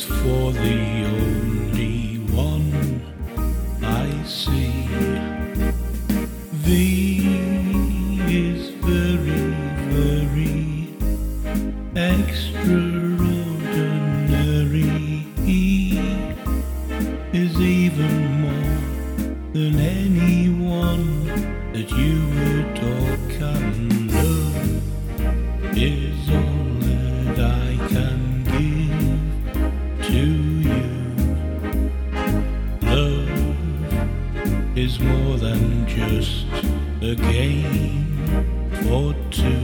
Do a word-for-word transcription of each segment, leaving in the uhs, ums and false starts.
is for the only one I see. V is very, very extraordinary. E is even more than anyone that you adore can love. Is all that I can give to you. Love is more than just a game for two.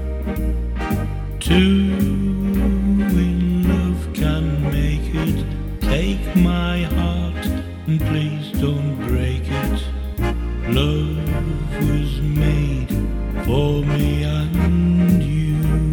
Two in love can make it. Take my heart and please don't break it. Love was made for me and you.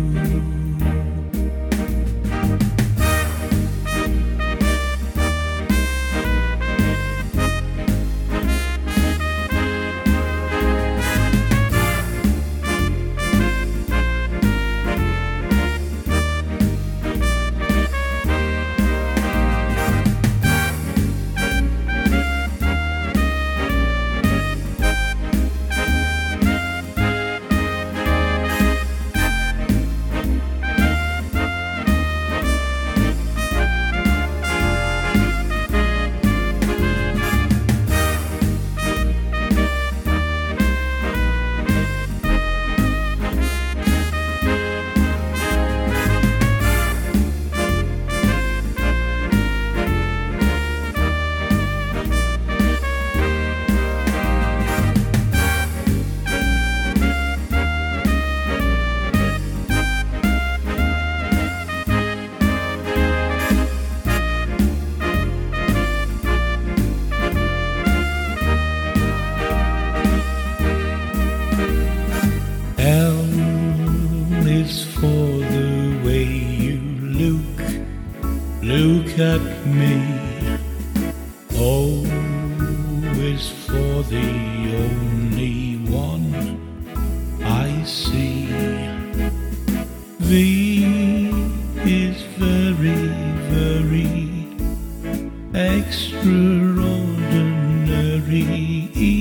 L is for the way you look, look at me. O is for the only one I see. V is very, very extraordinary. E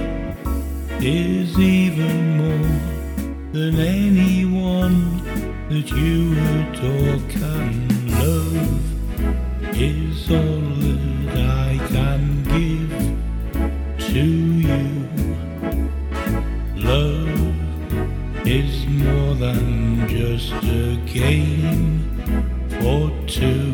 is even more than anyone that you adore can love. Is all that I can give to you. Love is more than just a game for two.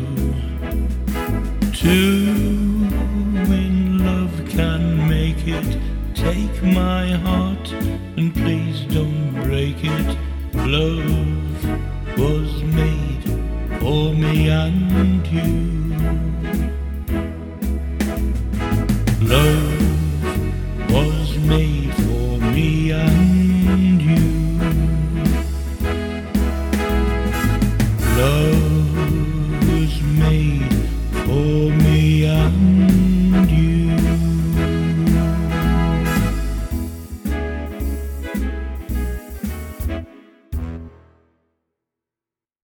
Two in love can make it. Take my heart and please don't break it. Love was made for me and you. Love was made for me and you. Love was made for me and you.